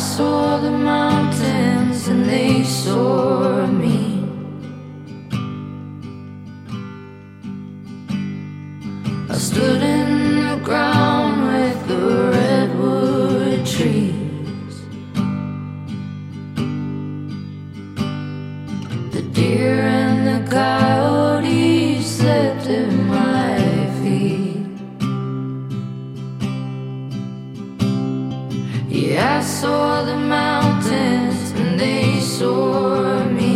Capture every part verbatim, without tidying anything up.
saw the mountains and they saw me. I stood in the ground with the redwood trees. The deer and the coyotes slept at my feet. Yeah, I saw the mountains and they saw me.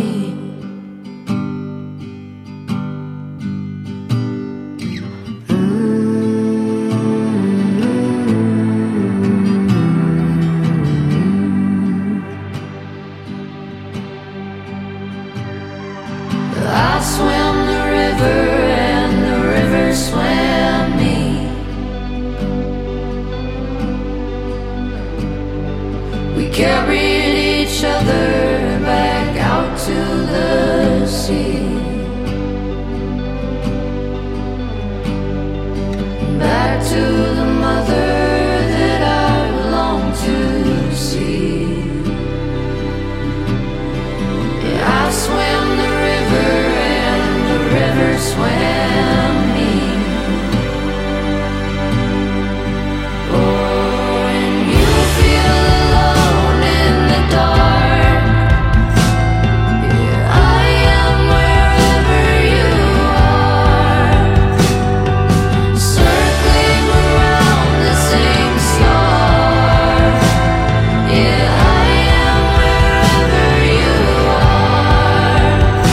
I swam the river and the river swam me. We carried each other back out to the sea, back to the mother that I long to see. Yeah, I swam the river and the river swam me. Oh, and you feel alone in the dark. Yeah, I am wherever you are, circling around the same star. Yeah, I am wherever you are.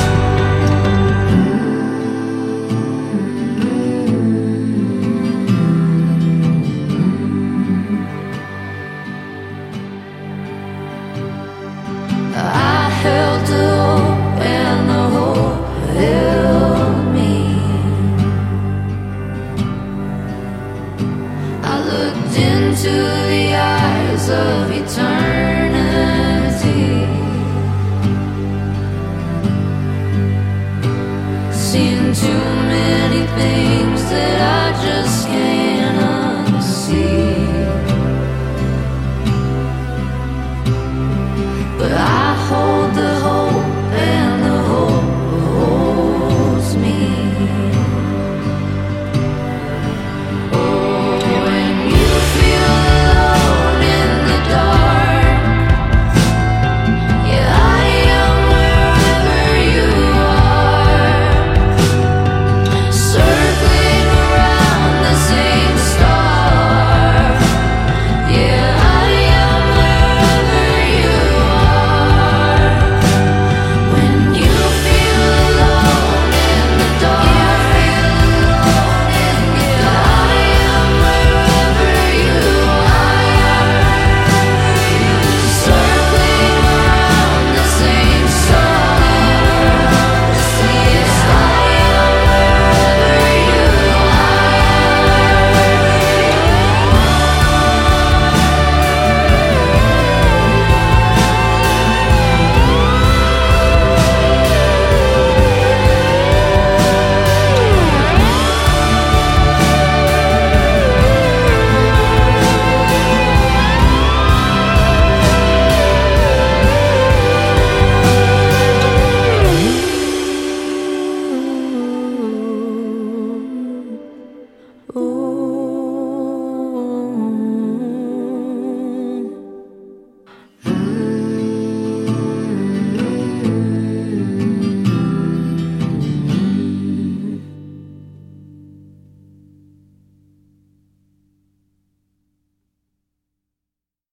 I held the hope and the hope held me. I looked into the eyes of eternity, seen too many things that I just can't unsee. But I hold the hope and the hope holds me. Oh, and you feel alone in the dark. Yeah, I am wherever you are, circling around the same star. Yeah, I am wherever you are. When you feel alone in the dark, yeah, I am wherever you are, circling around the same star. Yes, I am wherever you are. Ooh.